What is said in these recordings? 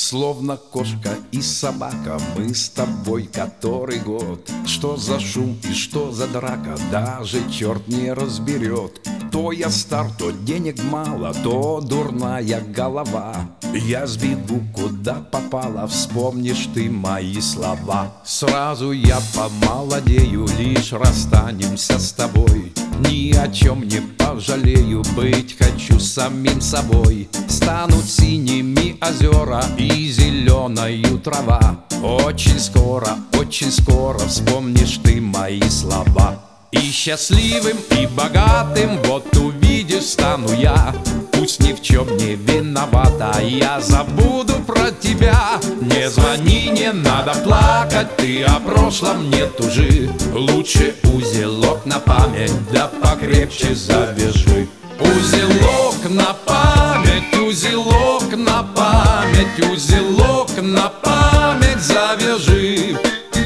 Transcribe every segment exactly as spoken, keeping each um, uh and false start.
Словно кошка и собака, мы с тобой который год. Что за шум и что за драка, даже черт не разберет. То я стар, то денег мало, то дурная голова. Я сбегу куда попало, вспомнишь ты мои слова. Сразу я помолодею, лишь расстанемся с тобой. Ни о чем не пожалею, быть хочу самим собой. Станут синими озера и зеленою трава. Очень скоро, очень скоро вспомнишь ты мои слова. И счастливым, и богатым, вот увидишь, стану я. Пусть ни в чем не виновата, я забуду про тебя. Не звони, не надо плакать, ты о прошлом не тужи. Лучше узелок на память, да покрепче завяжи. Узелок на память, узелок на память, узелок на память завяжи.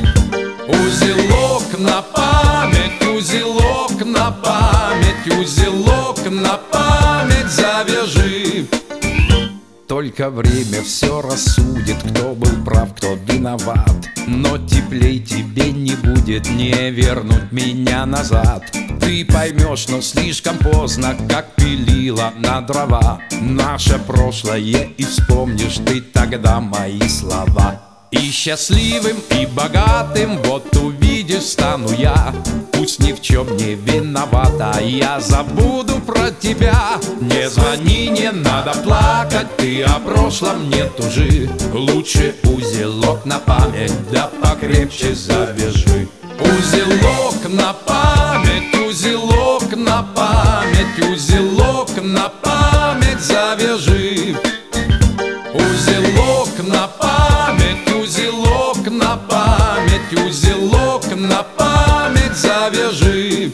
Узелок на память, узелок на память, узелок на память завяжи. Только время все рассудит, кто был прав, кто виноват. Но теплей тебе не будет, не вернуть меня назад. Ты поймешь, но слишком поздно, как пилила на дрова. Наше прошлое и вспомнишь ты тогда мои слова. И счастливым, и богатым, вот увидишь, стану я. Пусть ни в чем не виновата, я забуду про тебя. Не звони, не надо плакать, ты о прошлом не тужи. Лучше узелок на память, да покрепче завяжи. Узелок на память, узелок на память, узелок на память завяжи. Узелок на память, узелок на память, узелок на память завяжи.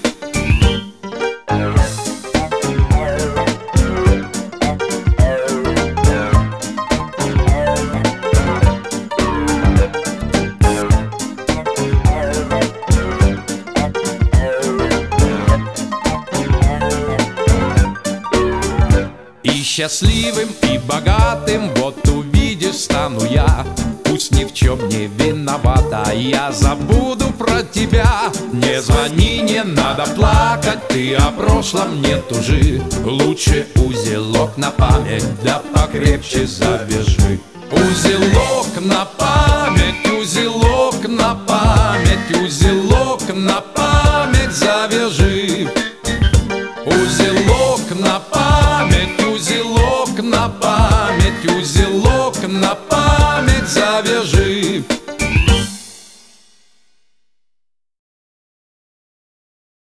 И счастливым, и богатым, вот увидишь, стану я. Пусть ни в чем не виновата, я забуду про тебя. Не звони, не надо плакать, ты о прошлом не тужи. Лучше узелок на память, да покрепче завяжи. Узелок на память, узелок на память, узелок на память завяжи. Узелок на память, узелок на память, узелок на память завяжи.